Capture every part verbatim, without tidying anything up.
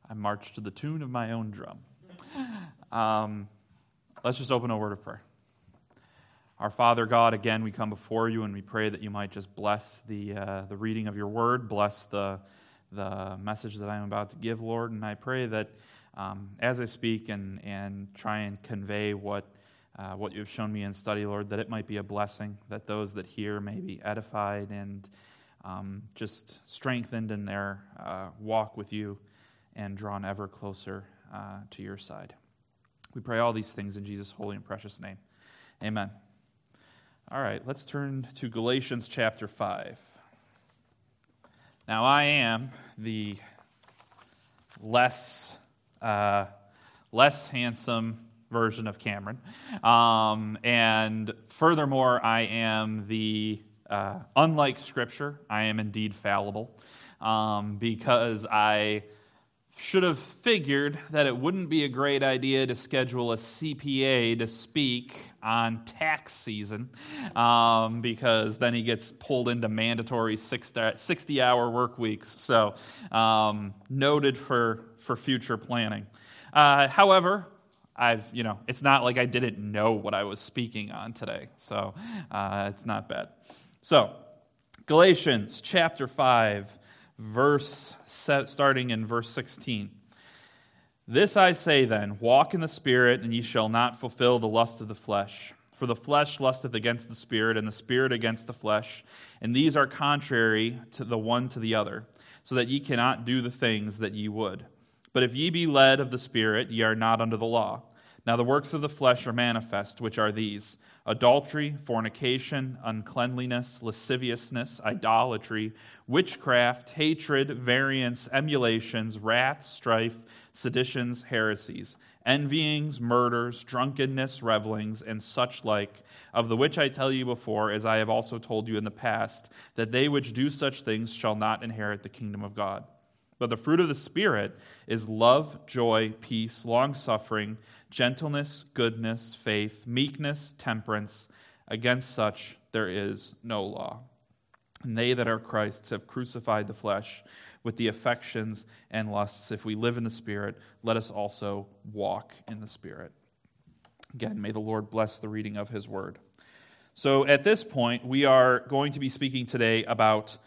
I march to the tune of my own drum. Um, let's just open a word of prayer. Our Father God, again, we come before you and we pray that you might just bless the uh, the reading of your word, bless the the message that I'm about to give, Lord. And I pray that um, as I speak and, and try and convey what uh, what you've shown me in study, Lord, that it might be a blessing, that those that hear may be edified and um, just strengthened in their uh, walk with you and drawn ever closer uh, to your side. We pray all these things in Jesus' holy and precious name. Amen. All right, let's turn to Galatians chapter five. Now, I am the less uh, less handsome version of Cameron, um, and furthermore, I am the uh, unlike Scripture. I am indeed fallible, um, because I should have figured that it wouldn't be a great idea to schedule a C P A to speak on tax season, um, because then he gets pulled into mandatory sixty-hour work weeks. So um, noted for, for future planning. Uh, however, I've you know it's not like I didn't know what I was speaking on today, so uh, it's not bad. So Galatians chapter five. Verse starting in verse sixteen. This I say then, walk in the Spirit, and ye shall not fulfill the lust of the flesh. For the flesh lusteth against the Spirit, and the Spirit against the flesh, and these are contrary to the one to the other, so that ye cannot do the things that ye would. But if ye be led of the Spirit, ye are not under the law. Now the works of the flesh are manifest, which are these: adultery, fornication, uncleanliness, lasciviousness, idolatry, witchcraft, hatred, variance, emulations, wrath, strife, seditions, heresies, envyings, murders, drunkenness, revelings, and such like, of the which I tell you before, as I have also told you in the past, that they which do such things shall not inherit the kingdom of God. But the fruit of the Spirit is love, joy, peace, long-suffering, gentleness, goodness, faith, meekness, temperance. Against such there is no law. And they that are Christ's have crucified the flesh with the affections and lusts. If we live in the Spirit, let us also walk in the Spirit. Again, may the Lord bless the reading of His word. So at this point, we are going to be speaking today about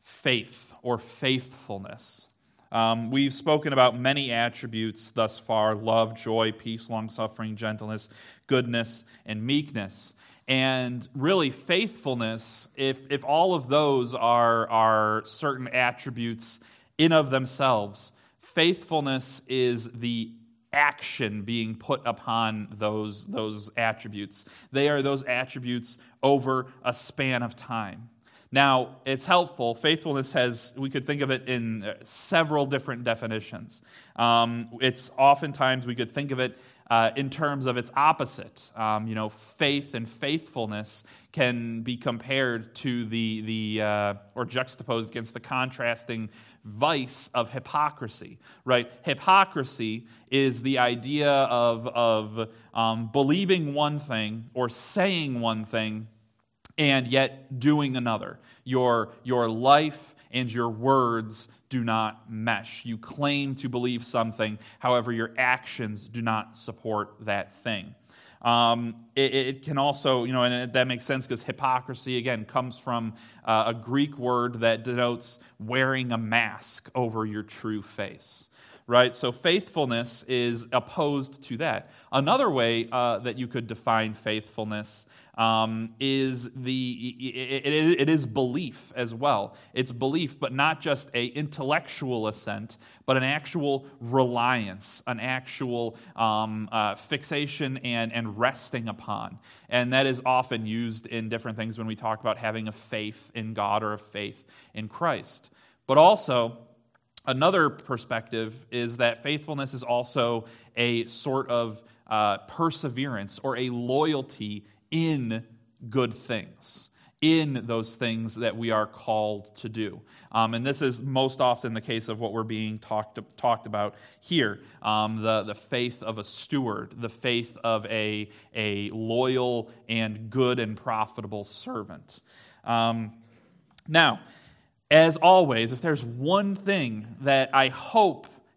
faith or faithfulness. Um, we've spoken about many attributes thus far: love, joy, peace, long-suffering, gentleness, goodness, and meekness. And really, faithfulness, if if all of those are, are certain attributes in of themselves, faithfulness is the action being put upon those, those attributes. They are those attributes over a span of time. Now, it's helpful. Faithfulness has, we could think of it in several different definitions. Um, it's oftentimes, we could think of it uh, in terms of its opposite. Um, you know, faith and faithfulness can be compared to the, the uh, or juxtaposed against the contrasting vice of hypocrisy, right? Hypocrisy is the idea of, of um, believing one thing or saying one thing and yet doing another. Your, your life and your words do not mesh. You claim to believe something, however, your actions do not support that thing. Um, it, it can also, you know, and that makes sense because hypocrisy, again, comes from uh, a Greek word that denotes wearing a mask over your true face. Right? So faithfulness is opposed to that. Another way uh, that you could define faithfulness um, is the it, it, it is belief as well. It's belief, but not just a intellectual assent, but an actual reliance, an actual um, uh, fixation and, and resting upon. And that is often used in different things when we talk about having a faith in God or a faith in Christ. But also, another perspective is that faithfulness is also a sort of uh, perseverance or a loyalty in good things, in those things that we are called to do. Um, and this is most often the case of what we're being talked talked about here, um, the, the faith of a steward, the faith of a, a loyal and good and profitable servant. Um, now, as always, if there's one thing that I hope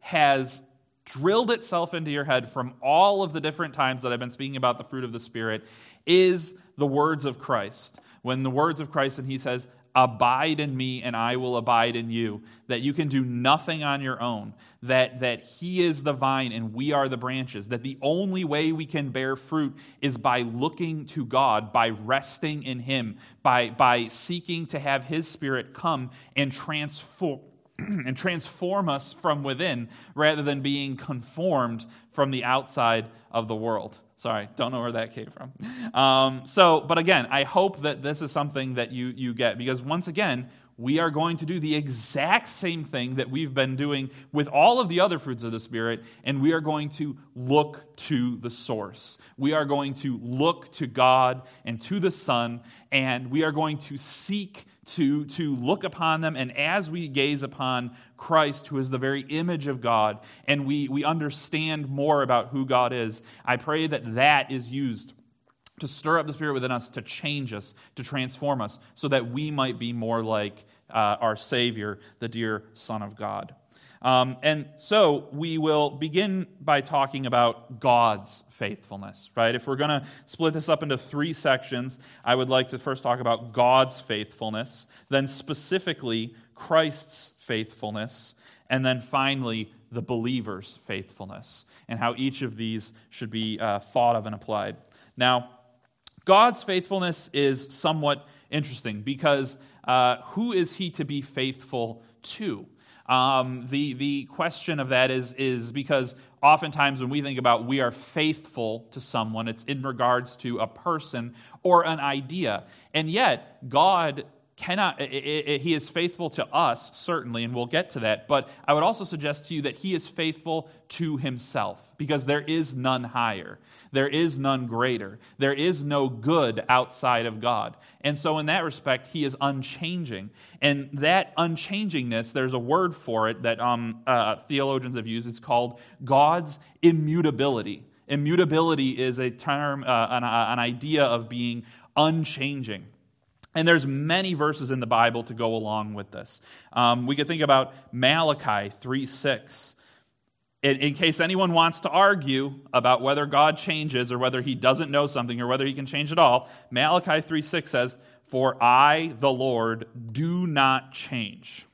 has drilled itself into your head from all of the different times that I've been speaking about the fruit of the Spirit is the words of Christ. When the words of Christ, and he says, abide in me and I will abide in you, that you can do nothing on your own, that, that he is the vine and we are the branches, that the only way we can bear fruit is by looking to God, by resting in him, by, by seeking to have his Spirit come and transform and transform us from within rather than being conformed from the outside of the world. Sorry, don't know where that came from. Um, so, but again, I hope that this is something that you, you get, because once again, we are going to do the exact same thing that we've been doing with all of the other fruits of the Spirit, and we are going to look to the source. We are going to look to God and to the Son, and we are going to seek to, to look upon them. And as we gaze upon Christ, who is the very image of God, and we, we understand more about who God is, I pray that that is used to stir up the Spirit within us, to change us, to transform us, so that we might be more like uh, our Savior, the dear Son of God. Um, and so we will begin by talking about God's faithfulness, right? If we're going to split this up into three sections, I would like to first talk about God's faithfulness, then specifically Christ's faithfulness, and then finally the believer's faithfulness, and how each of these should be uh, thought of and applied. Now, God's faithfulness is somewhat interesting because uh, who is he to be faithful to? Um, the the question of that is, is because oftentimes when we think about we are faithful to someone, it's in regards to a person or an idea. And yet, God cannot, it, it, he is faithful to us, certainly, and we'll get to that. But I would also suggest to you that he is faithful to himself, because there is none higher. There is none greater. There is no good outside of God. And so in that respect, he is unchanging. And that unchangingness, there's a word for it that um, uh, theologians have used. It's called God's immutability. Immutability is a term, uh, an, uh, an idea of being unchanging. And there's many verses in the Bible to go along with this. Um, we could think about Malachi three six. In, in case anyone wants to argue about whether God changes or whether he doesn't know something or whether he can change at all, Malachi three six says, "For I, the Lord, do not change."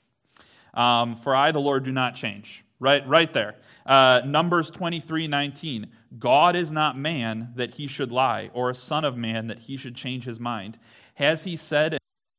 Um, For I, the Lord, do not change. Right, right there. Uh, Numbers twenty-three nineteen. God is not man that he should lie, or a son of man that he should change his mind. Has he said,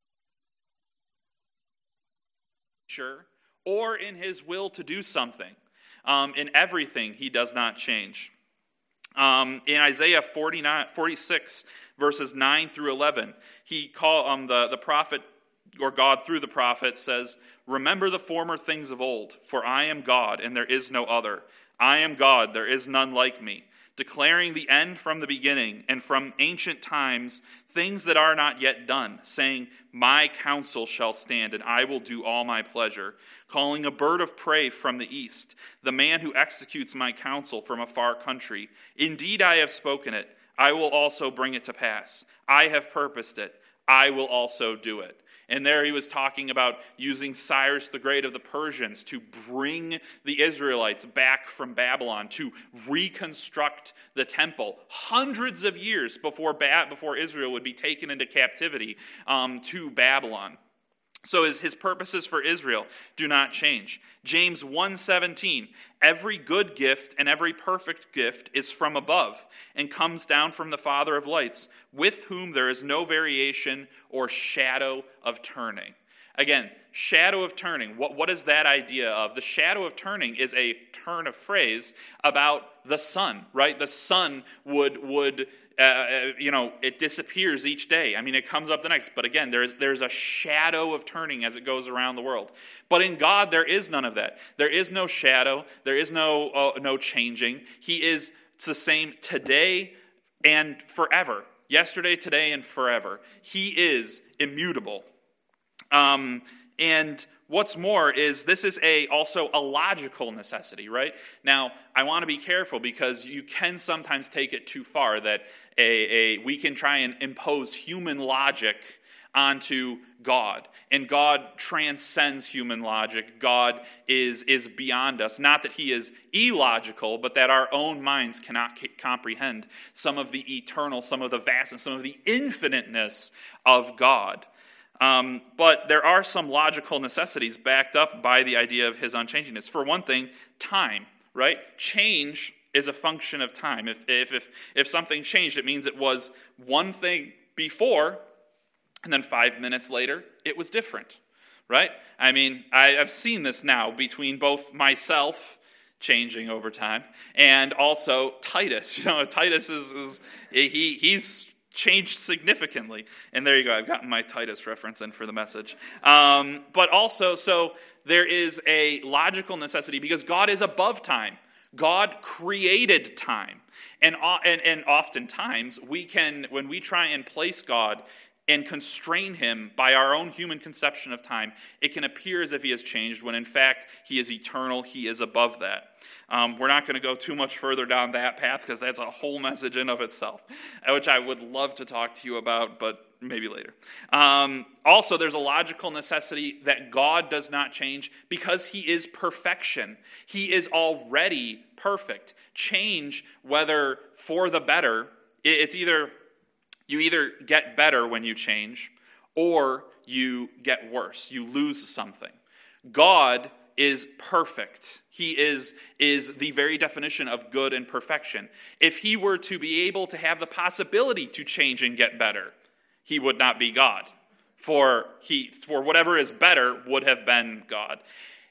sure, or in his will to do something? Um, in everything, he does not change. Um, in Isaiah forty-nine, forty-six, verses nine through eleven, he call um, the, the prophet, or God through the prophet, says, "Remember the former things of old, for I am God, and there is no other. I am God, there is none like me, declaring the end from the beginning, and from ancient times things that are not yet done, saying, my counsel shall stand, and I will do all my pleasure, calling a bird of prey from the east, the man who executes my counsel from a far country. Indeed, I have spoken it. I will also bring it to pass. I have purposed it. I will also do it." And there he was talking about using Cyrus the Great of the Persians to bring the Israelites back from Babylon, to reconstruct the temple hundreds of years before ba- before Israel would be taken into captivity um, to Babylon. So his, his purposes for Israel do not change. James one seventeen, "Every good gift and every perfect gift is from above and comes down from the Father of lights, with whom there is no variation or shadow of turning." Again, shadow of turning. What, what is that idea of? The shadow of turning is a turn of phrase about the sun, right? The sun would would Uh, you know, it disappears each day. I mean, it comes up the next. But again, there's there's a shadow of turning as it goes around the world. But in God, there is none of that. There is no shadow. There is no uh, no changing. He is the same today and forever. Yesterday, today, and forever. He is immutable. Um, and what's more is this is a also a logical necessity, right? Now, I want to be careful because you can sometimes take it too far that a, a we can try and impose human logic onto God. And God transcends human logic. God is, is beyond us. Not that he is illogical, but that our own minds cannot c- comprehend some of the eternal, some of the vastness, some of the infiniteness of God. Um, but there are some logical necessities backed up by the idea of his unchangingness. For one thing, time, right? Change is a function of time. If, if, if, if something changed, it means it was one thing before, and then five minutes later, it was different, right? I mean, I, I've seen this now between both myself changing over time and also Titus. You know, Titus is, is he he's changed significantly. And there you go. I've gotten my Titus reference in for the message. Um, but also, so there is a logical necessity because God is above time. God created time. And, and, and oftentimes, we can, when we try and place God and constrain him by our own human conception of time, it can appear as if he has changed, when in fact he is eternal, he is above that. Um, we're not going to go too much further down that path because that's a whole message in of itself, which I would love to talk to you about, but maybe later. Um, also, there's a logical necessity that God does not change because he is perfection. He is already perfect. Change, whether for the better, it's either you either get better when you change or you get worse. You lose something. God is perfect. He is, is the very definition of good and perfection. If he were to be able to have the possibility to change and get better, he would not be God. For he, for whatever is better would have been God.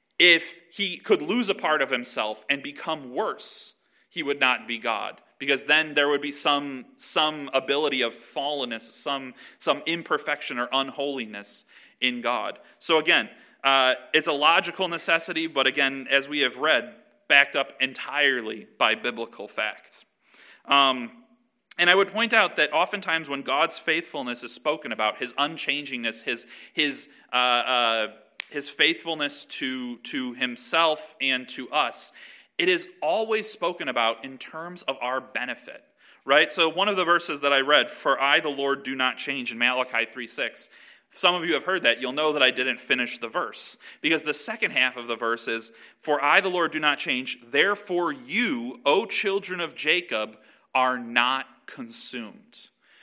If he could lose a part of himself and become worse, he would not be God. Because then there would be some, some ability of fallenness, some, some imperfection or unholiness in God. So again, uh, it's a logical necessity, but again, as we have read, backed up entirely by biblical facts. Um, and I would point out that oftentimes when God's faithfulness is spoken about, his unchangingness, his, his, uh, uh, his faithfulness to, to himself and to us, it is always spoken about in terms of our benefit, right? So one of the verses that I read, "For I, the Lord, do not change," in Malachi three six, some of you have heard that. You'll know that I didn't finish the verse. Because the second half of the verse is, "For I, the Lord, do not change. Therefore you, O children of Jacob, are not consumed."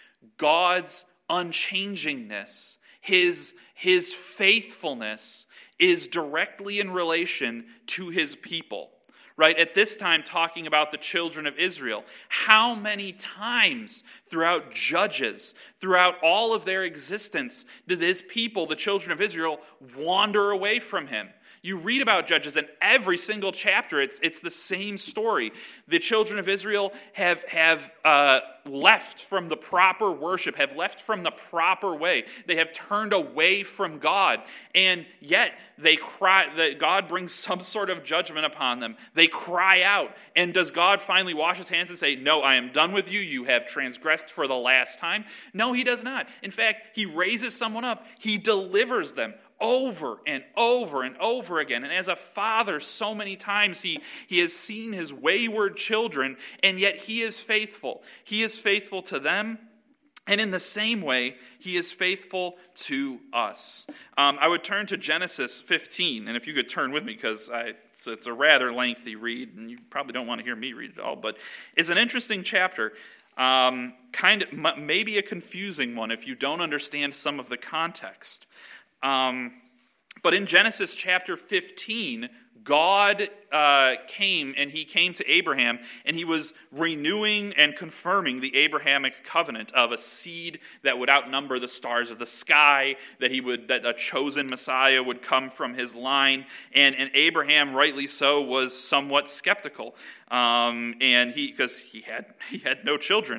God's unchangingness, his, his faithfulness is directly in relation to his people. Right, at this time talking about the children of Israel. How many times throughout Judges, throughout all of their existence, did his people, the children of Israel, wander away from him? You read about Judges, and every single chapter, it's, it's the same story. The children of Israel have, have uh, left from the proper worship, have left from the proper way. They have turned away from God, and yet they cry, that God brings some sort of judgment upon them. They cry out, and does God finally wash his hands and say, "No, I am done with you. You have transgressed for the last time"? No, he does not. In fact, he raises someone up. He delivers them over and over and over again. And as a father, so many times he, he has seen his wayward children, and yet he is faithful. He is faithful to them, and in the same way, he is faithful to us. Um, I would turn to Genesis fifteen, and if you could turn with me, because it's, it's a rather lengthy read, and you probably don't want to hear me read it all, but it's an interesting chapter. Um, kind of maybe a confusing one if you don't understand some of the context. Um, but in Genesis chapter fifteen, God uh, came, and he came to Abraham, and he was renewing and confirming the Abrahamic covenant of a seed that would outnumber the stars of the sky, that he would, that a chosen Messiah would come from his line, and, and Abraham, rightly so, was somewhat skeptical, um, and he because he had he had no children,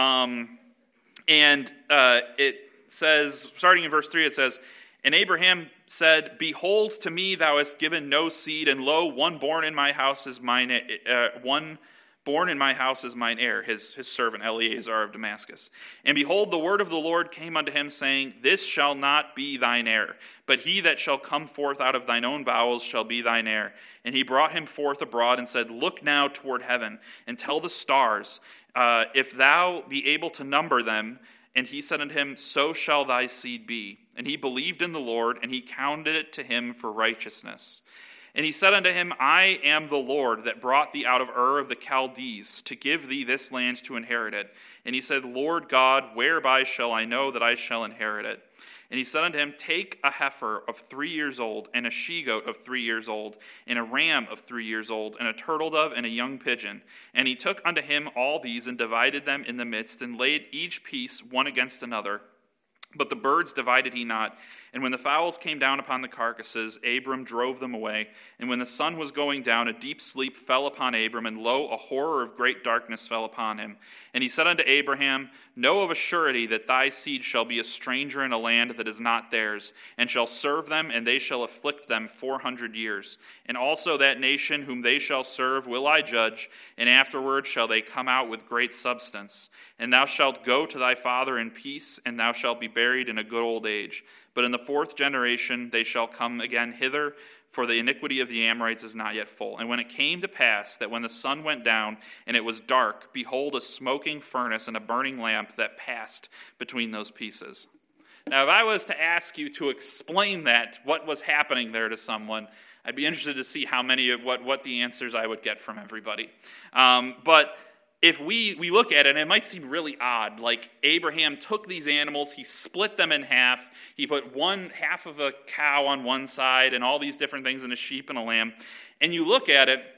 um, and uh, it says, starting in verse three, it says, "And Abraham said, Behold, to me thou hast given no seed, and lo, one born in my house is mine. Uh, one born in my house is mine heir." His his servant Eleazar of Damascus. "And behold, the word of the Lord came unto him, saying, This shall not be thine heir, but he that shall come forth out of thine own bowels shall be thine heir. And he brought him forth abroad, and said, Look now toward heaven, and tell the stars, uh, if thou be able to number them. And he said unto him, So shall thy seed be. And he believed in the Lord, and he counted it to him for righteousness. And he said unto him, I am the Lord that brought thee out of Ur of the Chaldees, to give thee this land to inherit it. And he said, Lord God, whereby shall I know that I shall inherit it? And he said unto him, Take a heifer of three years old, and a she-goat of three years old, and a ram of three years old, and a turtle dove, and a young pigeon. And he took unto him all these, and divided them in the midst, and laid each piece one against another. But the birds divided he not. And when the fowls came down upon the carcasses, Abram drove them away. And when the sun was going down, a deep sleep fell upon Abram, and lo, a horror of great darkness fell upon him. And he said unto Abraham, Know of a surety that thy seed shall be a stranger in a land that is not theirs, and shall serve them, and they shall afflict them four hundred years. And also that nation whom they shall serve will I judge, and afterward shall they come out with great substance. And thou shalt go to thy father in peace, and thou shalt be buried in a good old age. But in the fourth generation they shall come again hither, for the iniquity of the Amorites is not yet full. And when it came to pass that when the sun went down and it was dark, behold, a smoking furnace and a burning lamp that passed between those pieces. Now, if I was to ask you to explain that, what was happening there to someone, I'd be interested to see how many of what, what the answers I would get from everybody. Um, but if we, we look at it, and it might seem really odd, like Abraham took these animals, he split them in half, he put one half of a cow on one side and all these different things, and a sheep and a lamb, and you look at it,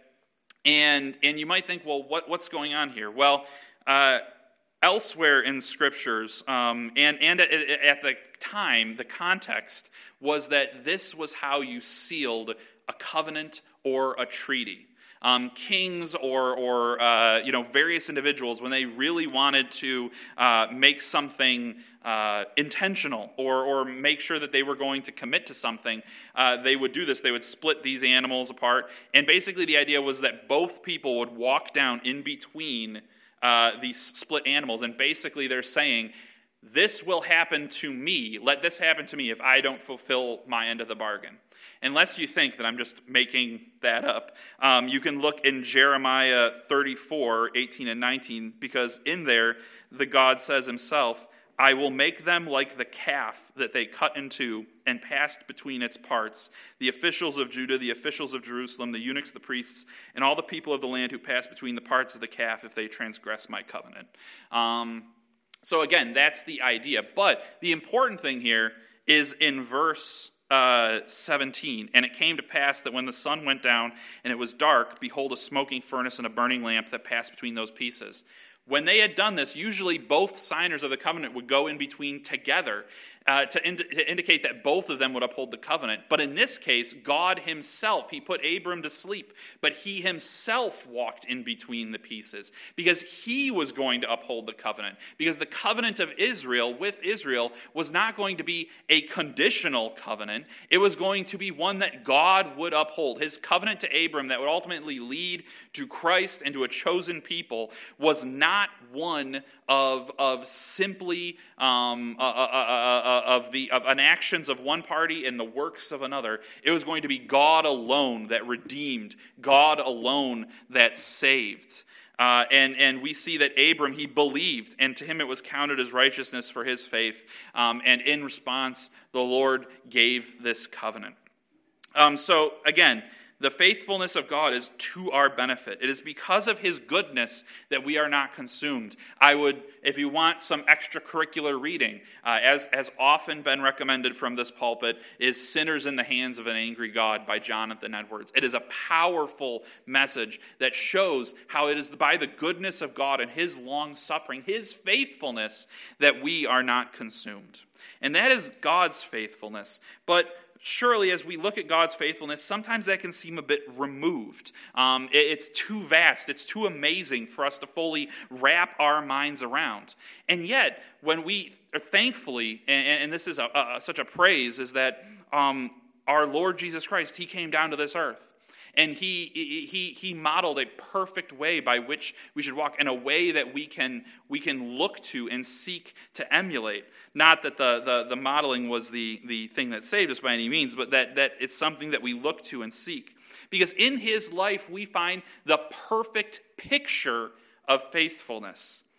and and you might think, well, what, what's going on here? Well, uh, elsewhere in scriptures, um, and, and at, at the time, the context was that this was how you sealed a covenant or a treaty. Um, kings or, or uh, you know, various individuals, when they really wanted to uh, make something uh, intentional or, or make sure that they were going to commit to something, uh, they would do this. They would split these animals apart. And basically the idea was that both people would walk down in between uh, these split animals. And basically they're saying, this will happen to me. Let this happen to me if I don't fulfill my end of the bargain. Unless you think that I'm just making that up, um, you can look in Jeremiah thirty-four, eighteen and nineteen, because in there, the God says himself, I will make them like the calf that they cut in two and passed between its parts, the officials of Judah, the officials of Jerusalem, the eunuchs, the priests, and all the people of the land who pass between the parts of the calf if they transgress my covenant. Um, so again, that's the idea. But the important thing here is in verse Uh, seventeen, and it came to pass that when the sun went down and it was dark, behold, a smoking furnace and a burning lamp that passed between those pieces. When they had done this, usually both signers of the covenant would go in between together uh, to, ind- to indicate that both of them would uphold the covenant. But in this case, God himself, he put Abram to sleep, but he himself walked in between the pieces because he was going to uphold the covenant. Because the covenant of Israel with Israel was not going to be a conditional covenant. It was going to be one that God would uphold. His covenant to Abram that would ultimately lead to Christ and to a chosen people was not one of, of simply um, uh, uh, uh, uh, of the of an actions of one party and the works of another. It was going to be God alone that redeemed, God alone that saved. Uh, and, and we see that Abram, he believed, and to him it was counted as righteousness for his faith. Um, and in response, the Lord gave this covenant. Um, so again, the faithfulness of God is to our benefit. It is because of his goodness that we are not consumed. I would, if you want some extracurricular reading, uh, as has often been recommended from this pulpit, is Sinners in the Hands of an Angry God by Jonathan Edwards. It is a powerful message that shows how it is by the goodness of God and his long-suffering, his faithfulness, that we are not consumed. And that is God's faithfulness. But surely, as we look at God's faithfulness, sometimes that can seem a bit removed. Um, it, it's too vast. It's too amazing for us to fully wrap our minds around. And yet, when we are thankfully, and, and this is a, a, such a praise, is that um, our Lord Jesus Christ, he came down to this earth. And he, he he modeled a perfect way by which we should walk, in a way that we can we can look to and seek to emulate. Not that the the, the modeling was the, the thing that saved us by any means, but that, that it's something that we look to and seek. Because in his life we find the perfect picture of faithfulness.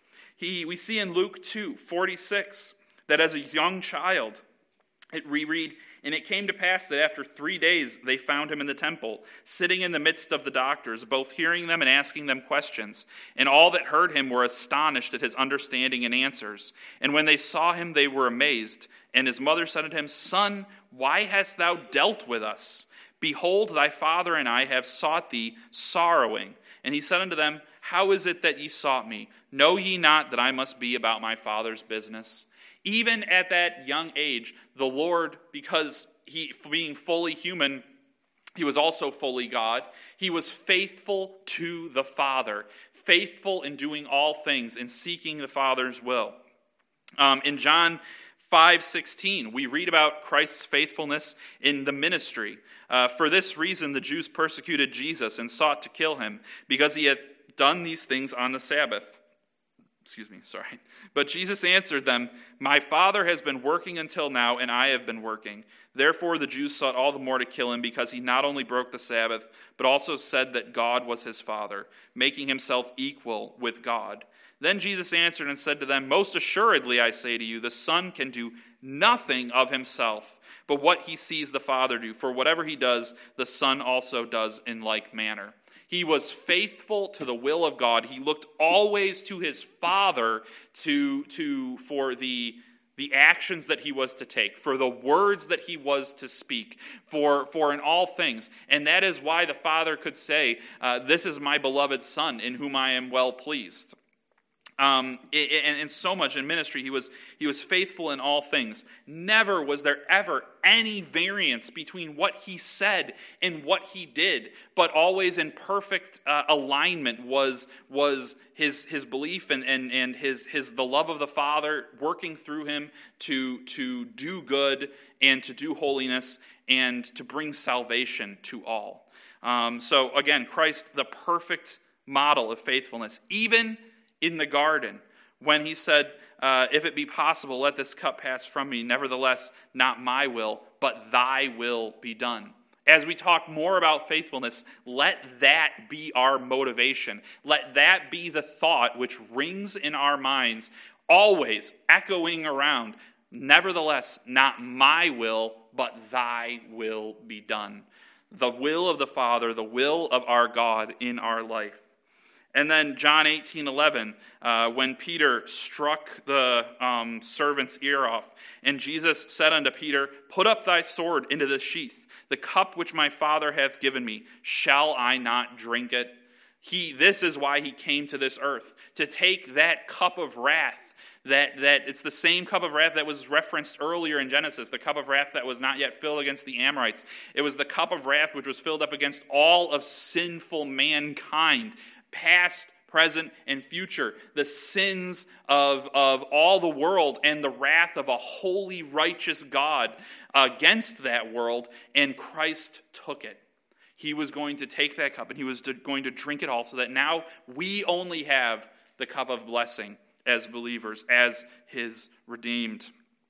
He, we see in Luke two forty-six that as a young child, it we read, and it came to pass that after three days they found him in the temple, sitting in the midst of the doctors, both hearing them and asking them questions. And all that heard him were astonished at his understanding and answers. And when they saw him, they were amazed. And his mother said unto him, Son, why hast thou dealt with us? Behold, thy father and I have sought thee sorrowing. And he said unto them, How is it that ye sought me? Know ye not that I must be about my father's business? Even at that young age, the Lord, because he, being fully human, he was also fully God. He was faithful to the Father, faithful in doing all things, in seeking the Father's will. Um, in John five sixteen, we read about Christ's faithfulness in the ministry. Uh, For this reason, the Jews persecuted Jesus and sought to kill him, because he had done these things on the Sabbath. Excuse me, sorry. But Jesus answered them, My Father has been working until now, and I have been working. Therefore the Jews sought all the more to kill him, because he not only broke the Sabbath, but also said that God was his Father, making himself equal with God. Then Jesus answered and said to them, Most assuredly I say to you, the Son can do nothing of himself, but what he sees the Father do. For whatever he does, the Son also does in like manner. He was faithful to the will of God. He looked always to his Father to, to, for the, the actions that he was to take, for the words that he was to speak, for, for in all things. And that is why the Father could say, uh, This is my beloved Son, in whom I am well pleased. Um, and, and so much in ministry, he was he was faithful in all things. Never was there ever any variance between what he said and what he did, but always in perfect uh, alignment was was his his belief and and and his his the love of the Father working through him to to do good and to do holiness and to bring salvation to all. Um, so again, Christ, the perfect model of faithfulness, even in the garden, when he said, uh, if it be possible, let this cup pass from me. Nevertheless, not my will, but thy will be done. As we talk more about faithfulness, let that be our motivation. Let that be the thought which rings in our minds, always echoing around. Nevertheless, not my will, but thy will be done. The will of the Father, the will of our God in our life. And then John eighteen eleven, uh, when Peter struck the um, servant's ear off, and Jesus said unto Peter, Put up thy sword into the sheath. The cup which my Father hath given me, shall I not drink it? He, this is why he came to this earth, to take that cup of wrath, that, that it's the same cup of wrath that was referenced earlier in Genesis, the cup of wrath that was not yet filled against the Amorites. It was the cup of wrath which was filled up against all of sinful mankind, past, present, and future, the sins of, of all the world and the wrath of a holy, righteous God against that world, and Christ took it. He was going to take that cup, and he was to, going to drink it all, so that now we only have the cup of blessing as believers, as his redeemed.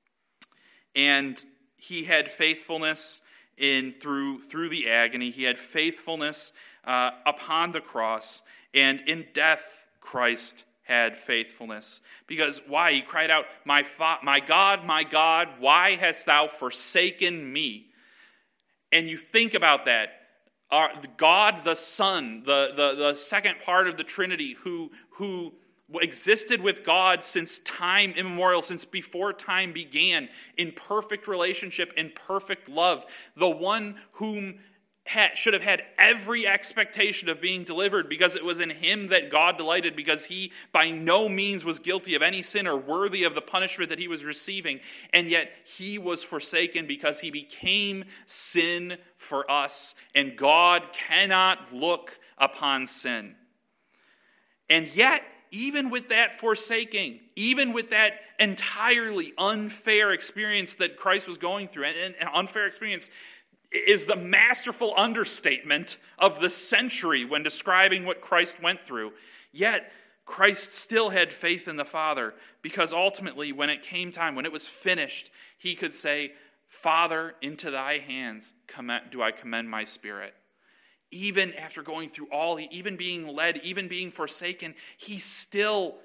And he had faithfulness in through, through the agony. He had faithfulness uh, upon the cross. And in death, Christ had faithfulness. Because why? He cried out, my, fa- my God, my God, why hast thou forsaken me? And you think about that. Our, God the Son, the, the, the second part of the Trinity, who, who existed with God since time immemorial, since before time began, in perfect relationship, in perfect love. The one whom Had, should have had every expectation of being delivered, because it was in him that God delighted, because he by no means was guilty of any sin or worthy of the punishment that he was receiving, and yet he was forsaken because he became sin for us, and God cannot look upon sin. And yet, even with that forsaking, even with that entirely unfair experience that Christ was going through, and an unfair experience is the masterful understatement of the century when describing what Christ went through. Yet, Christ still had faith in the Father, because ultimately, when it came time, when it was finished, he could say, Father, into thy hands do I commend my spirit. Even after going through all, even being led, even being forsaken, he still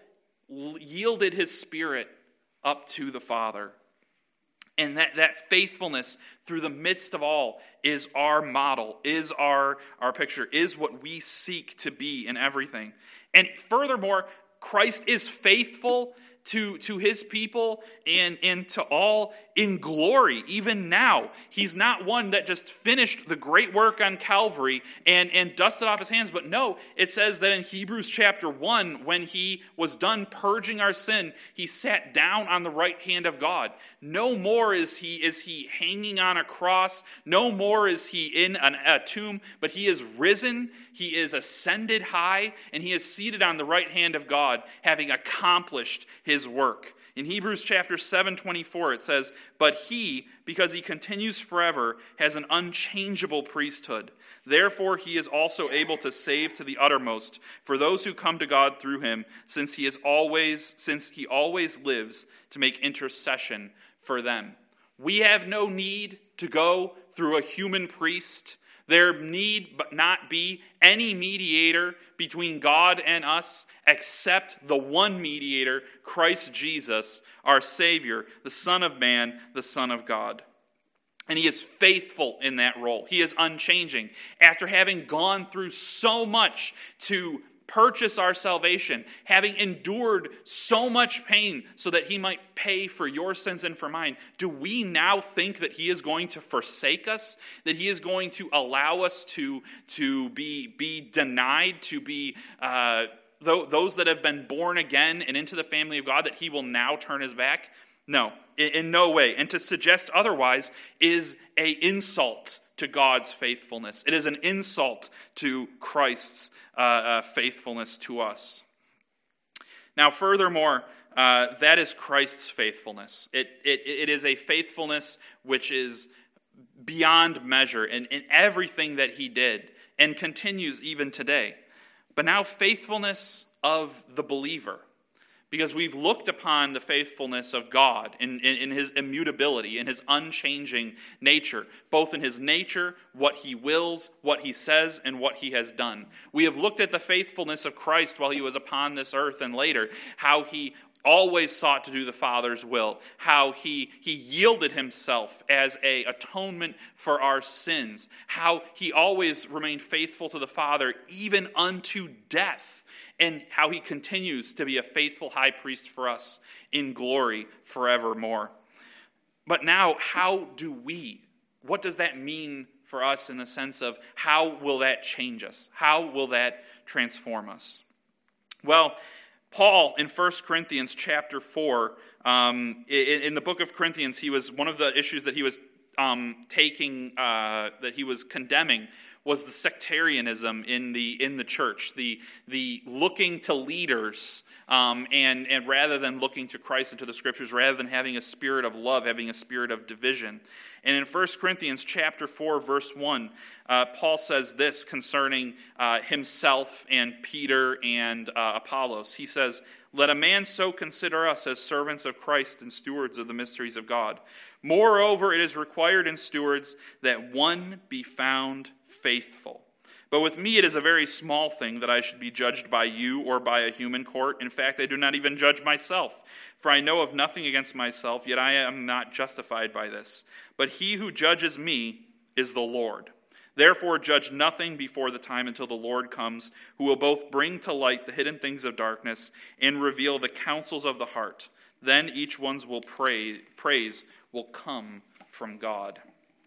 yielded his spirit up to the Father. And that, that faithfulness through the midst of all is our model, is our, our picture, is what we seek to be in everything. And furthermore, Christ is faithful to, to his people and, and to all in glory, even now. He's not one that just finished the great work on Calvary and, and dusted off his hands. But no, it says that in Hebrews chapter one, when he was done purging our sin, he sat down on the right hand of God. No more is he, is he hanging on a cross. No more is he in an, a tomb, but he is risen. He is ascended high, and he is seated on the right hand of God, having accomplished his work. In Hebrews chapter seven twenty-four, it says, "But he, because he continues forever, has an unchangeable priesthood. Therefore he is also able to save to the uttermost for those who come to God through him, since he is always, since he always lives to make intercession for them." We have no need to go through a human priest. There need but not be any mediator between God and us except the one mediator, Christ Jesus, our Savior, the Son of Man, the Son of God. And he is faithful in that role. He is unchanging. After having gone through so much to purchase our salvation, having endured so much pain so that he might pay for your sins and for mine, do we now think that he is going to forsake us? That he is going to allow us to, to be, be denied, to be uh, th- those that have been born again and into the family of God, that he will now turn his back? No, in, in no way. And to suggest otherwise is an insult to God's faithfulness. It is an insult to Christ's uh, uh, faithfulness to us. Now, furthermore, uh, that is Christ's faithfulness. It, it, it is a faithfulness which is beyond measure in, in everything that he did and continues even today. But now faithfulness of the believer. Because we've looked upon the faithfulness of God in, in, in his immutability, in his unchanging nature, both in his nature, what he wills, what he says, and what he has done. We have looked at the faithfulness of Christ while he was upon this earth and later, how he always sought to do the Father's will, how he, he yielded himself as a atonement for our sins, how he always remained faithful to the Father even unto death, and how he continues to be a faithful high priest for us in glory forevermore. But now, how do we? What does that mean for us in the sense of how will that change us? How will that transform us? Well, Paul in First Corinthians chapter four, um, in, in the book of Corinthians, he was one of the issues that he was um, taking, uh, that he was condemning, was the sectarianism in the in the church, the the looking to leaders, um, and and rather than looking to Christ and to the Scriptures, rather than having a spirit of love, having a spirit of division. And in First Corinthians chapter four, verse one, uh, Paul says this concerning uh, himself and Peter and uh, Apollos. He says, "Let a man so consider us as servants of Christ and stewards of the mysteries of God. Moreover, it is required in stewards that one be found faithful. But with me it is a very small thing that I should be judged by you or by a human court. In fact, I do not even judge myself, for I know of nothing against myself, yet I am not justified by this. But he who judges me is the Lord. Therefore judge nothing before the time until the Lord comes, who will both bring to light the hidden things of darkness and reveal the counsels of the heart. Then each one's will praise, praise will come from God."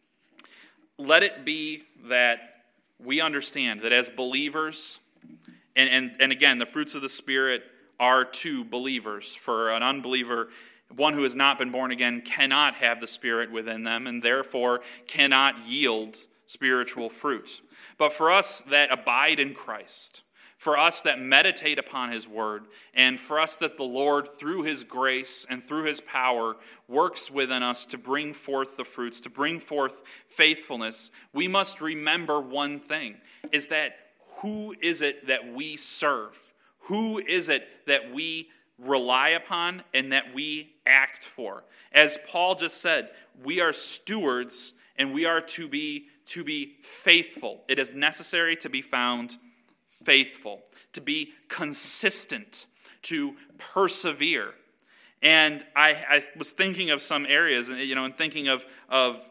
Let it be that we understand that as believers, and, and, and again, the fruits of the Spirit are to believers. For an unbeliever, one who has not been born again cannot have the Spirit within them and therefore cannot yield spiritual fruit. But for us that abide in Christ, for us that meditate upon his word, and for us that the Lord, through his grace and through his power, works within us to bring forth the fruits, to bring forth faithfulness, we must remember one thing, is that who is it that we serve? Who is it that we rely upon and that we act for? As Paul just said, we are stewards and we are to be, to be faithful. It is necessary to be found faithful, to be consistent, to persevere. And I, I was thinking of some areas, you know, and thinking of of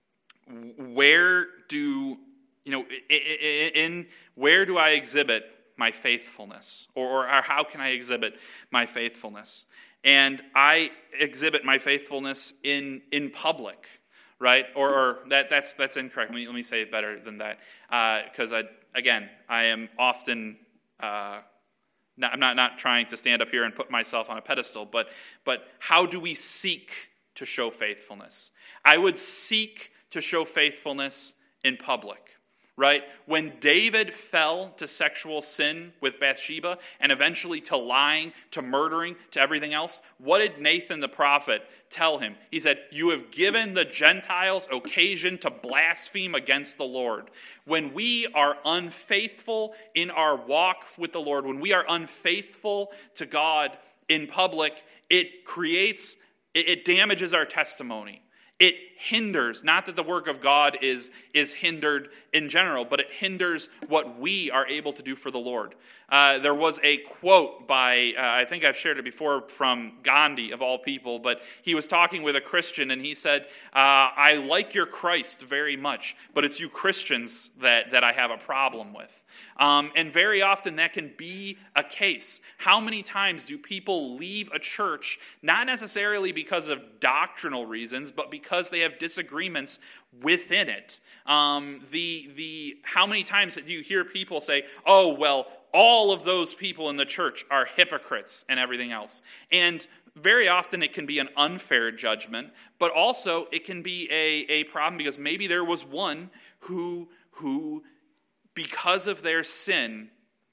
where do, you know, in where do I exhibit my faithfulness, or, or how can I exhibit my faithfulness? And I exhibit my faithfulness in in public, right? Or, or that that's that's incorrect. Let me let me say it better than that, because uh, I again I am often. Uh, Not, I'm not, not trying to stand up here and put myself on a pedestal, but, but how do we seek to show faithfulness? I would seek to show faithfulness in public, right? When David fell to sexual sin with Bathsheba and eventually to lying, to murdering, to everything else, what did Nathan the prophet tell him? He said, "You have given the Gentiles occasion to blaspheme against the Lord." When we are unfaithful in our walk with the Lord, when we are unfaithful to God in public, it creates, it damages our testimony. It hinders, not that the work of God is, is hindered in general, but it hinders what we are able to do for the Lord. Uh, there was a quote by, uh, I think I've shared it before, from Gandhi, of all people, but he was talking with a Christian, and he said, uh, "I like your Christ very much, but it's you Christians that, that I have a problem with." Um, and very often that can be a case. How many times do people leave a church, not necessarily because of doctrinal reasons, but because they have disagreements within it? Um, the the how many times do you hear people say, "Oh, well, all of those people in the church are hypocrites," and everything else? And very often it can be an unfair judgment, but also it can be a, a problem because maybe there was one who who because of their sin,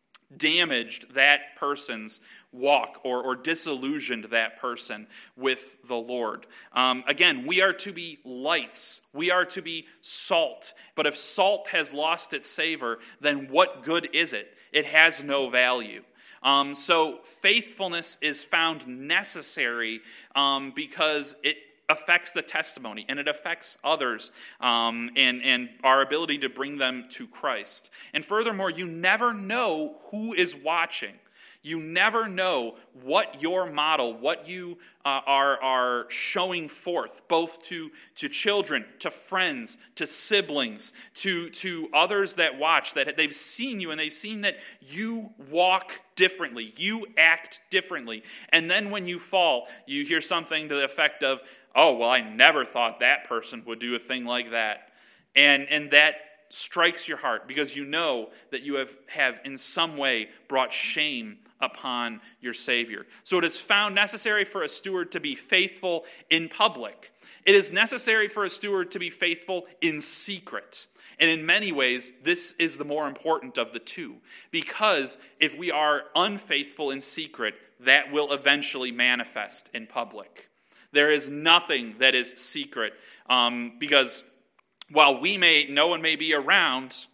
damaged that person's walk or, or disillusioned that person with the Lord. Um, again, we are to be lights. We are to be salt. But if salt has lost its savor, then what good is it? It has no value. Um, so faithfulness is found necessary um, because it affects the testimony, and it affects others um, and, and our ability to bring them to Christ. And furthermore, you never know who is watching. You never know what your model, what you uh, are, are showing forth, both to, to children, to friends, to siblings, to, to others that watch, that they've seen you and they've seen that you walk differently, you act differently. And then when you fall, you hear something to the effect of, "Oh, well, I never thought that person would do a thing like that." And, and that strikes your heart because you know that you have, have in some way brought shame upon your Savior. So it is found necessary for a steward to be faithful in public. It is necessary for a steward to be faithful in secret. And in many ways, this is the more important of the two. Because if we are unfaithful in secret, that will eventually manifest in public. There is nothing that is secret um, because while we may, no one may be around,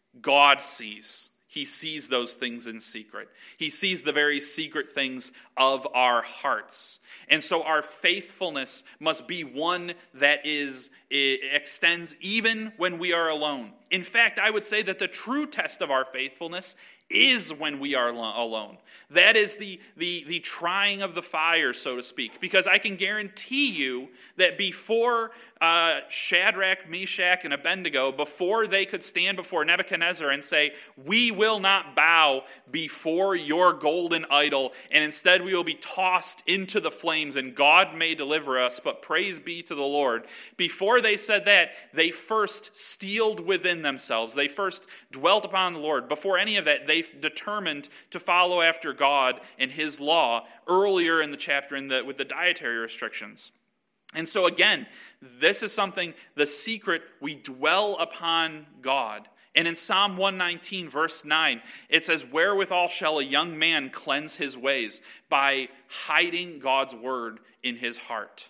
God sees. He sees those things in secret. He sees the very secret things of our hearts. And so our faithfulness must be one that is it extends even when we are alone. In fact, I would say that the true test of our faithfulness is when we are alone. That is the, the, the trying of the fire, so to speak. Because I can guarantee you that before uh, Shadrach, Meshach, and Abednego, before they could stand before Nebuchadnezzar and say, "We will not bow before your golden idol, and instead we will be tossed into the flames, and God may deliver us, but praise be to the Lord." Before they said that, they first steeled within themselves. They first dwelt upon the Lord. Before any of that, they determined to follow after God and his law earlier in the chapter in the, with the dietary restrictions. And so again, this is something, the secret, we dwell upon God. And in Psalm one nineteen, verse nine, it says, "Wherewithal shall a young man cleanse his ways? By hiding God's word in his heart."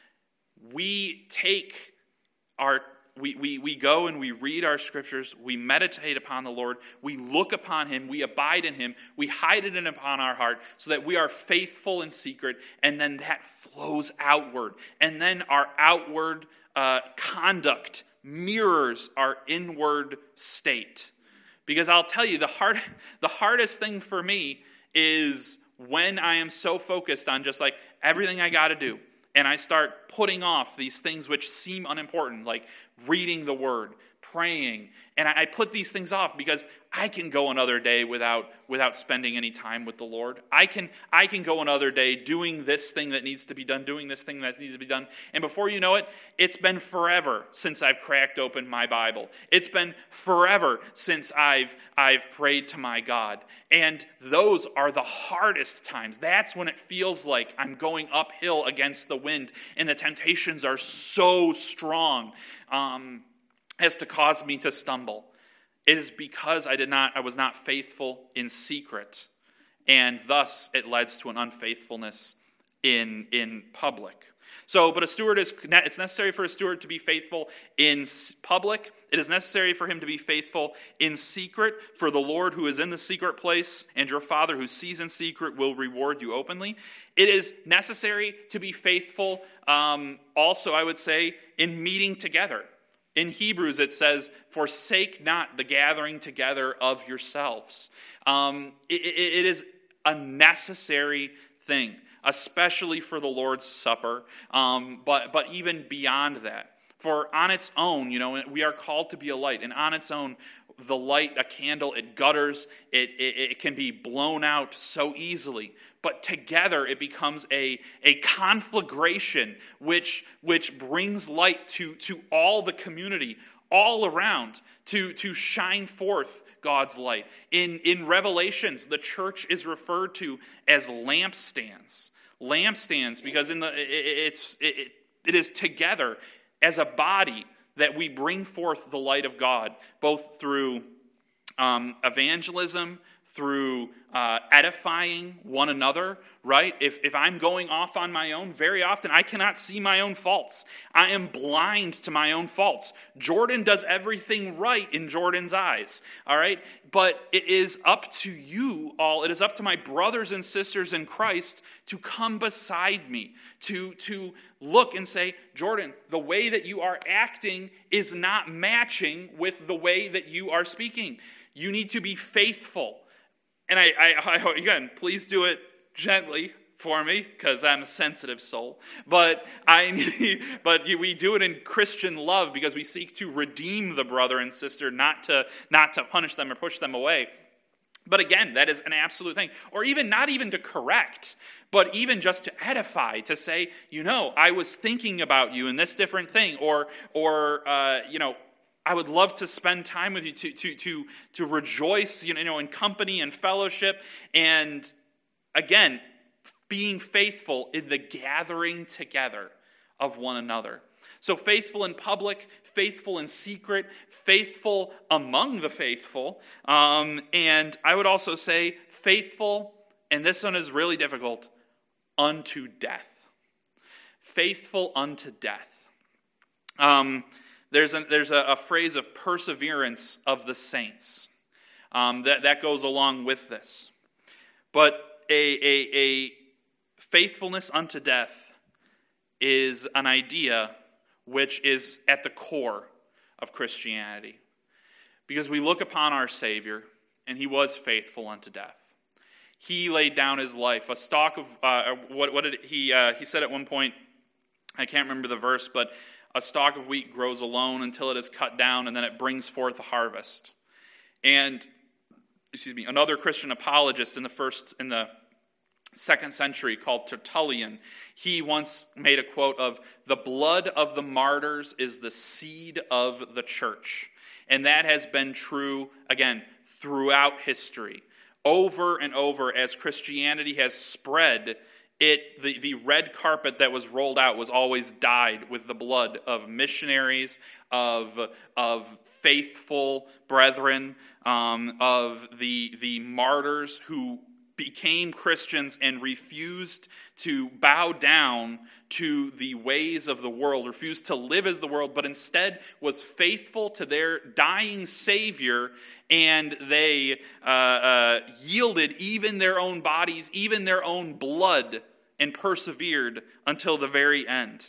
We take our We, we, we go and we read our scriptures, we meditate upon the Lord, we look upon him, we abide in him, we hide it in upon our heart so that we are faithful in secret, and then that flows outward. And then our outward uh, conduct mirrors our inward state. Because I'll tell you, the hard, the hardest thing for me is when I am so focused on just like everything I got to do, and I start putting off these things which seem unimportant, like reading the word, praying, and I put these things off because I can go another day without without spending any time with the Lord. I can I can go another day doing this thing that needs to be done, doing this thing that needs to be done. And before you know it, it's been forever since I've cracked open my Bible. It's been forever since I've I've prayed to my God. And those are the hardest times. That's when it feels like I'm going uphill against the wind and the temptations are so strong. Um as to cause me to stumble. It is because I did not, I was not faithful in secret, and thus it leads to an unfaithfulness in, in public. So, but a steward is, it's necessary for a steward to be faithful in public. It is necessary for him to be faithful in secret, for the Lord who is in the secret place and your Father who sees in secret will reward you openly. It is necessary to be faithful um, also, I would say, in meeting together. In Hebrews, it says, forsake not the gathering together of yourselves. Um, it, it, it is a necessary thing, especially for the Lord's Supper, um, but, but even beyond that. For on its own, you know, we are called to be a light, and on its own, the light, a candle, it gutters, it, it, it can be blown out so easily. But together it becomes a, a conflagration which, which brings light to, to all the community, all around, to, to shine forth God's light. In, in Revelations, the church is referred to as lampstands. Lampstands, because in the it, it's, it, it is together as a body that we bring forth the light of God, both through um, evangelism, through uh, edifying one another, right? If, if I'm going off on my own, very often I cannot see my own faults. I am blind to my own faults. Jordan does everything right in Jordan's eyes, all right? But it is up to you all, it is up to my brothers and sisters in Christ to come beside me, to, to look and say, Jordan, the way that you are acting is not matching with the way that you are speaking. You need to be faithful. And I, I, I, again, please do it gently for me, because I'm a sensitive soul. But I, need, but we do it in Christian love because we seek to redeem the brother and sister, not to, not to punish them or push them away. But again, that is an absolute thing. Or even not even to correct, but even just to edify, to say, you know, I was thinking about you in this different thing, or, or uh, you know, I would love to spend time with you to to to to rejoice, you know, in company and fellowship, and again, being faithful in the gathering together of one another. So faithful in public, faithful in secret, faithful among the faithful, um, and I would also say faithful, and this one is really difficult, unto death. Faithful unto death. Um. There's a, there's a, a phrase of perseverance of the saints um, that, that goes along with this. But a, a, a faithfulness unto death is an idea which is at the core of Christianity. Because we look upon our Savior, and he was faithful unto death. He laid down his life. A stalk of, uh, what, what did he, uh, he said at one point, I can't remember the verse, but a stalk of wheat grows alone until it is cut down, and then it brings forth a harvest. And, excuse me, another Christian apologist in the first, in the second century called Tertullian, he once made a quote of, "The blood of the martyrs is the seed of the church." And that has been true, again, throughout history. Over and over, as Christianity has spread, It the, the red carpet that was rolled out was always dyed with the blood of missionaries, of, of faithful brethren, um, of the, the martyrs who became Christians and refused to bow down to the ways of the world, refused to live as the world, but instead was faithful to their dying Savior, and they uh, uh, yielded even their own bodies, even their own blood, and persevered until the very end.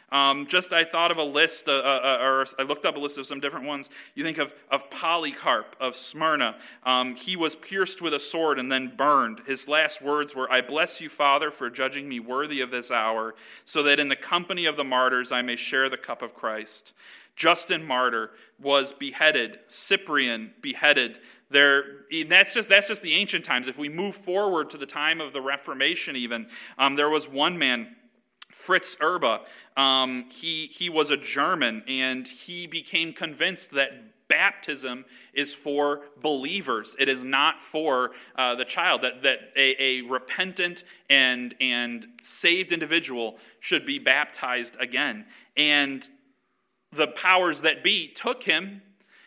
Um, just I thought of a list, uh, uh, or I looked up a list of some different ones. You think of, of Polycarp of Smyrna. Um, he was pierced with a sword and then burned. His last words were, "I bless you, Father, for judging me worthy of this hour, so that in the company of the martyrs I may share the cup of Christ." Justin Martyr was beheaded. Cyprian beheaded. There, that's just that's just the ancient times. If we move forward to the time of the Reformation, even um, there was one man, Fritz Erba. Um, he he was a German, and he became convinced that baptism is for believers. It is not for uh, the child. That that a, a repentant and and saved individual should be baptized again. And the powers that be took him,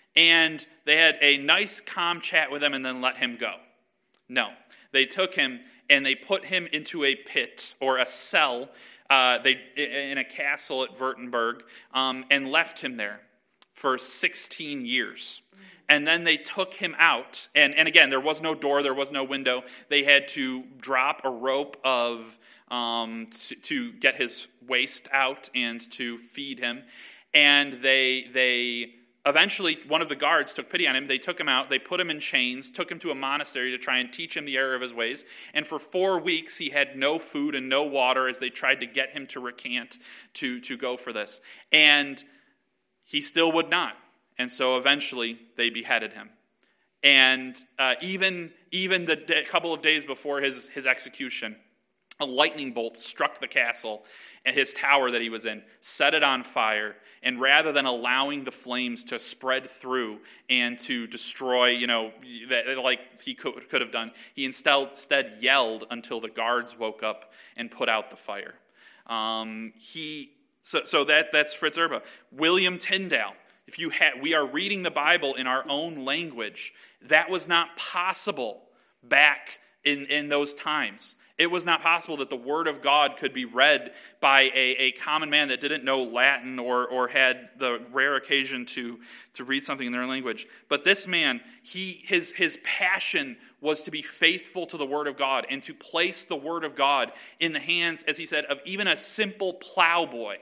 and they had a nice, calm chat with him and then let him go. No. They took him and they put him into a pit or a cell uh, they in a castle at Württemberg um, and left him there for sixteen years. And then they took him out. And, and again, there was no door, there was no window. They had to drop a rope of um, to, to get his waist out and to feed him. And they they eventually, one of the guards took pity on him. They took him out. They put him in chains, took him to a monastery to try and teach him the error of his ways. And for four weeks, he had no food and no water as they tried to get him to recant, to, to go for this. And he still would not. And so eventually, they beheaded him. And uh, even, even the day, couple of days before his, his execution, a lightning bolt struck the castle and his tower that he was in, set it on fire, and rather than allowing the flames to spread through and to destroy, you know, that, like he could, could have done, he instead, instead yelled until the guards woke up and put out the fire. Um, he so so that that's Fritz Erba. William Tyndale. If you had, we are reading the Bible in our own language. That was not possible back in, in those times. It was not possible that the Word of God could be read by a, a common man that didn't know Latin or, or had the rare occasion to, to read something in their language. But this man, he his, his passion was to be faithful to the Word of God and to place the Word of God in the hands, as he said, of even a simple plowboy.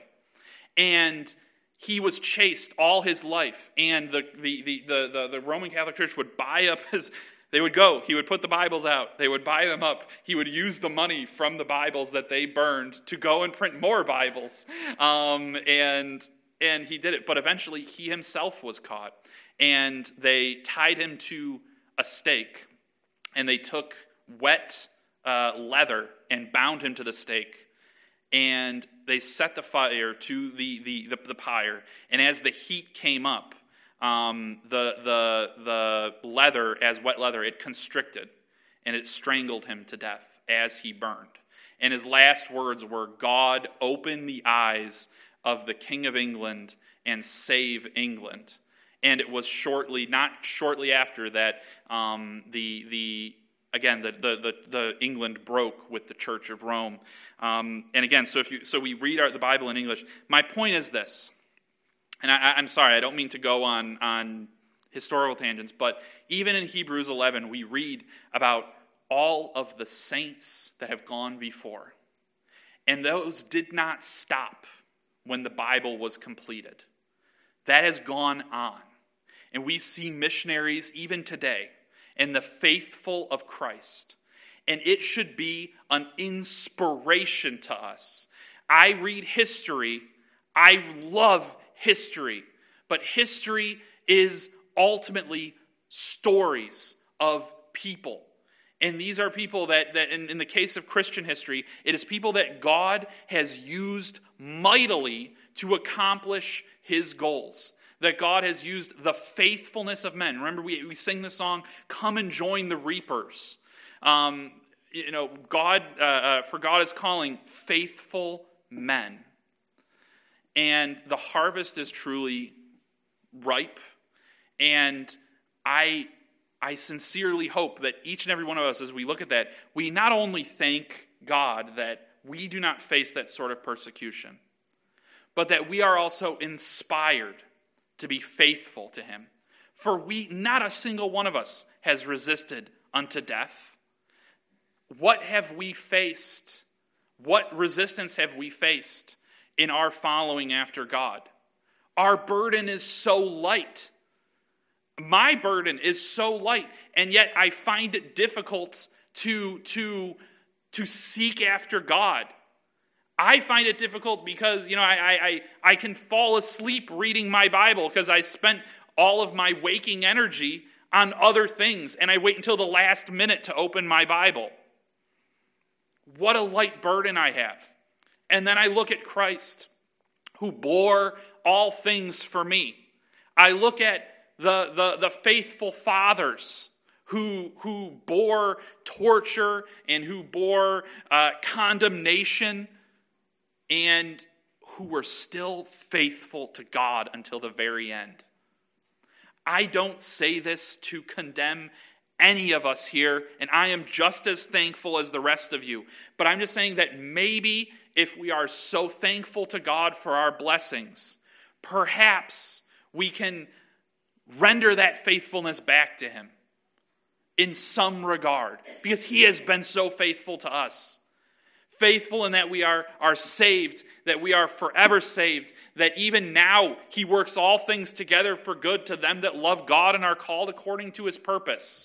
And he was chaste all his life. And the, the, the, the, the, the Roman Catholic Church would buy up his... They would go, he would put the Bibles out, they would buy them up, he would use the money from the Bibles that they burned to go and print more Bibles, um, and and he did it. But eventually he himself was caught, and they tied him to a stake, and they took wet uh, leather and bound him to the stake, and they set the fire to the, the, the, the pyre, and as the heat came up, Um, the the the leather, as wet leather, it constricted, and it strangled him to death as he burned. And his last words were, "God, open the eyes of the King of England and save England." And it was shortly, not shortly after that, um, the the again the, the the the England broke with the Church of Rome. Um, and again, so if you so we read our, the Bible in English. My point is this. And I, I'm sorry, I don't mean to go on, on historical tangents, but even in Hebrews eleven, we read about all of the saints that have gone before. And those did not stop when the Bible was completed. That has gone on. And we see missionaries even today and the faithful of Christ. And it should be an inspiration to us. I read history. I love history, but history is ultimately stories of people. And these are people that, that in, in the case of Christian history, it is people that God has used mightily to accomplish his goals. That God has used the faithfulness of men. Remember, we, we sing the song, "Come and join the reapers." Um, you know, God, uh, uh, for God is calling faithful men. And the harvest is truly ripe. And I, I sincerely hope that each and every one of us, as we look at that, we not only thank God that we do not face that sort of persecution, but that we are also inspired to be faithful to him. For we, not a single one of us has resisted unto death. What have we faced? What resistance have we faced in our following after God. Our burden is so light. My burden is so light, and yet I find it difficult to, to, to seek after God. I find it difficult because, you know, I, I, I can fall asleep reading my Bible because I spent all of my waking energy on other things, and I wait until the last minute to open my Bible. What a light burden I have. And then I look at Christ, who bore all things for me. I look at the, the, the faithful fathers who, who bore torture and who bore uh, condemnation and who were still faithful to God until the very end. I don't say this to condemn any of us here, and I am just as thankful as the rest of you. But I'm just saying that maybe if we are so thankful to God for our blessings, perhaps we can render that faithfulness back to him in some regard, because he has been so faithful to us. Faithful in that we are, are saved, that we are forever saved, that even now he works all things together for good to them that love God and are called according to his purpose.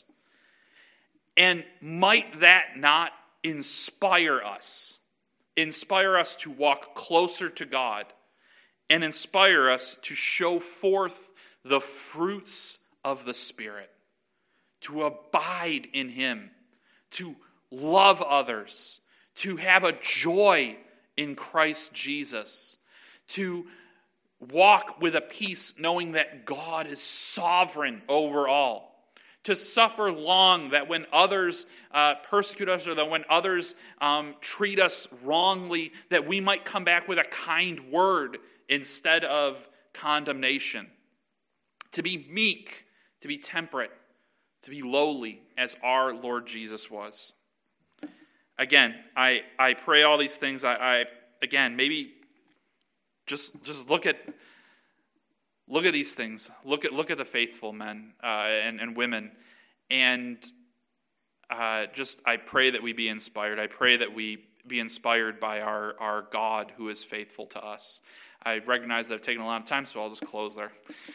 And might that not inspire us? Inspire us to walk closer to God and inspire us to show forth the fruits of the Spirit, to abide in him, to love others, to have a joy in Christ Jesus, to walk with a peace knowing that God is sovereign over all, to suffer long that when others uh, persecute us or that when others um, treat us wrongly, that we might come back with a kind word instead of condemnation, to be meek, to be temperate, to be lowly as our Lord Jesus was. Again, I, I pray all these things. I, I again maybe just just look at look at these things. Look at look at the faithful men uh, and and women, and uh, just I pray that we be inspired. I pray that we be inspired by our our God who is faithful to us. I recognize that I've taken a lot of time, so I'll just close there.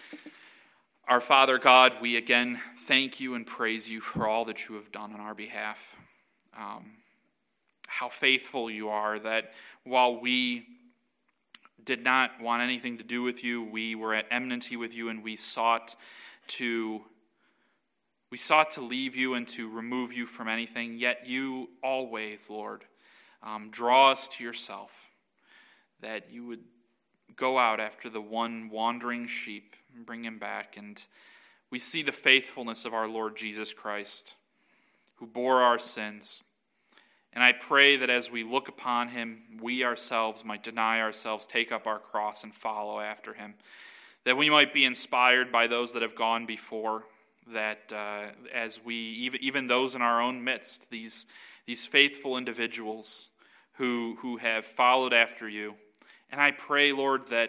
Our Father God, we again thank you and praise you for all that you have done on our behalf. Um, how faithful you are, that while we did not want anything to do with you, we were at enmity with you, and we sought to we sought to leave you and to remove you from anything, yet you always, Lord, um, draw us to yourself, that you would go out after the one wandering sheep and bring him back. And we see the faithfulness of our Lord Jesus Christ, who bore our sins. And I pray that as we look upon him, we ourselves might deny ourselves, take up our cross, and follow after him. That we might be inspired by those that have gone before, that uh, as we, even, even those in our own midst, these, these faithful individuals who, who have followed after you. And I pray, Lord, that,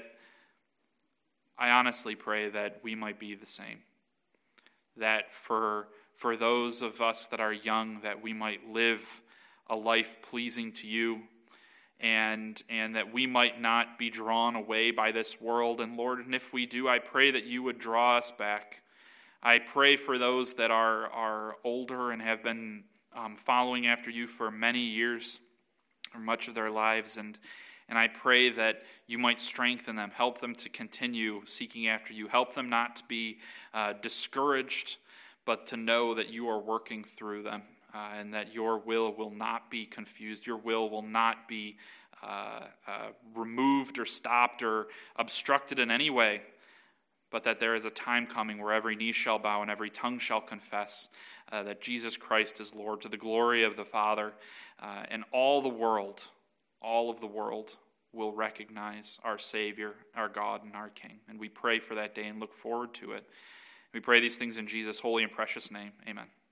I honestly pray that we might be the same. That for, for those of us that are young, that we might live a life pleasing to you, and and that we might not be drawn away by this world. And Lord, and if we do, I pray that you would draw us back. I pray for those that are, are older and have been um, following after you for many years, or much of their lives, and and I pray that you might strengthen them, help them to continue seeking after you, help them not to be uh, discouraged, but to know that you are working through them. Uh, and that your will will not be confused. Your will will not be uh, uh, removed or stopped or obstructed in any way, but that there is a time coming where every knee shall bow and every tongue shall confess uh, that Jesus Christ is Lord, to the glory of the Father. Uh, and all the world, all of the world will recognize our Savior, our God, and our King. And we pray for that day and look forward to it. We pray these things in Jesus' holy and precious name. Amen.